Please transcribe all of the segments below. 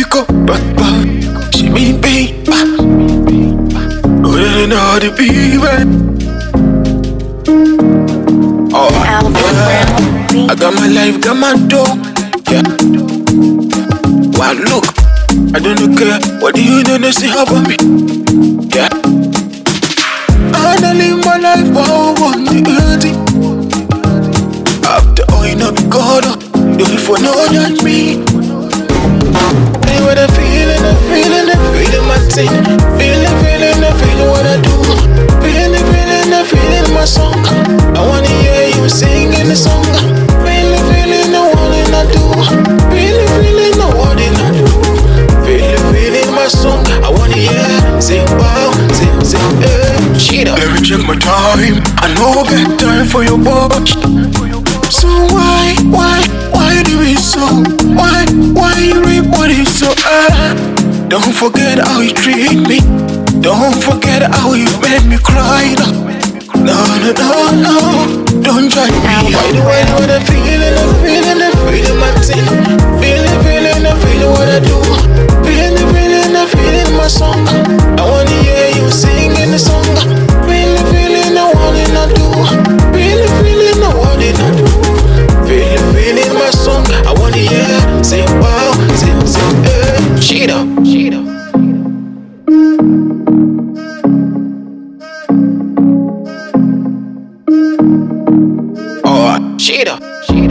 Miko, she mean paper. Oh, they know the people. Oh, yeah. I got my life, got my dough. Yeah. Wow, look, I don't care. What do you know to say about me? Yeah. I don't live my life, wow, on the earth. After all, you know, be God. Do it for no judge me. Hey, what I feeling, my thing. Feeling what I do. Feeling my song. I wanna hear you singing the song. Feeling the one that I do. Feeling the one that I do. Feeling my song. I wanna hear sing wow, sing shit up. Let me check my time. I know get time for your boy. So why you do it so? Why you reap what is so? Don't forget how you treat me. Don't forget how you made me cry. No, don't judge me. Why do I know the feeling my thing? Feeling what I do. Feeling my song. I wanna hear you singing the song. Feeling the one that I do. Feeling the one that I do. Feeling my song. I wanna hear say wow, say shit up. Oh, shit up.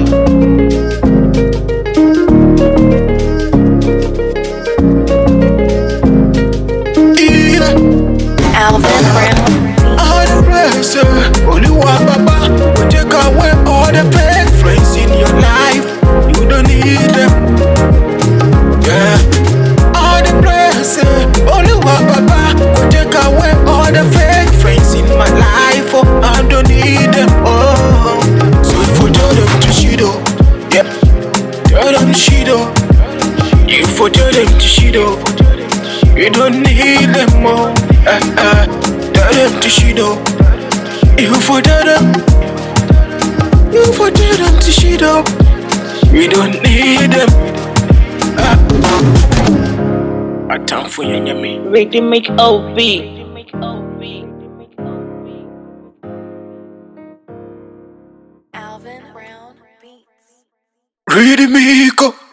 Alvin Brown. All the pressure, only one papa will take away all the fake friends in your life. You don't need them. Yeah. All the pressure, only one papa will take away all the fake friends in my life. Oh, I don't need them. Oh, so if you tell them to shido, yeah, tell them shido. If you tell them to shido, you don't need them more. Tell them to shido. You for them to shido. We don't need them. I time for you, me. Ready to make OB. Alvin Brown Beats. Ready, Miko.